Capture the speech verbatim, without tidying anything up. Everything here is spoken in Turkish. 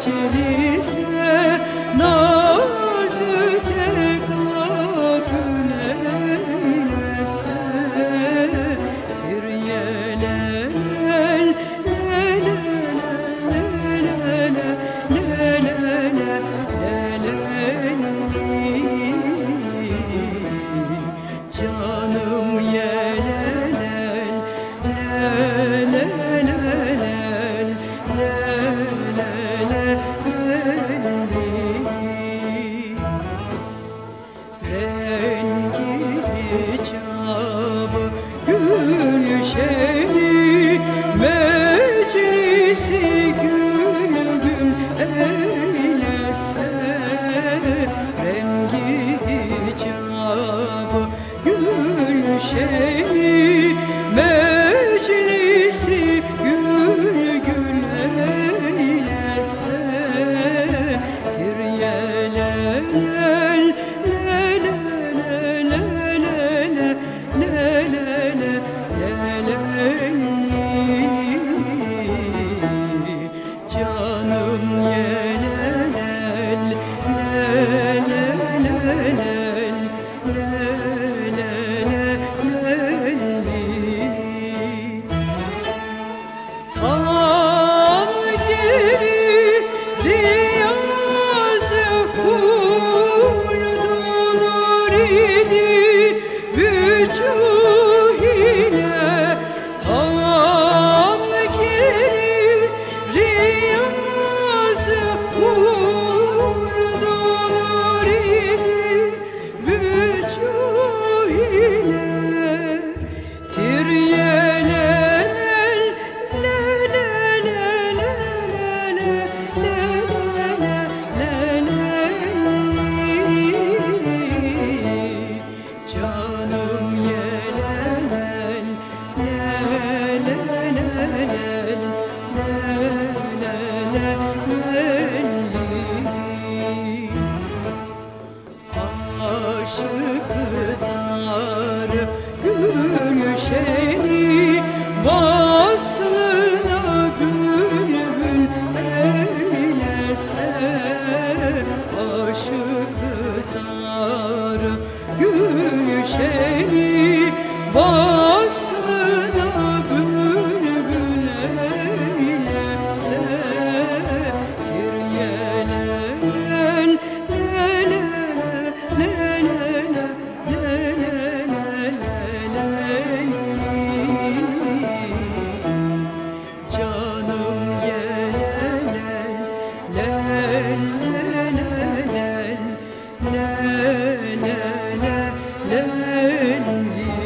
meclise nazü tekafül eylese tiryelel canım yelelel lelelelel lelelelel rengi icabı gülşeni meclisi gül gül eylese rengi icabı gülşeni meclisi gül gül eylese tiryelel canım yelelel lelelelel lelelelel tan geri riyazı uydurur idi vücuh ile tan geri riyazı uydurur idi vücuh ile tiryelel canım yelelel lelelelel lelelelel aşık zarı gülşeni vaslına bülbül eylese aşık zarı gülşeni vaslına bülbül eylese tiryelel canım yelelel lelelelel lelelelel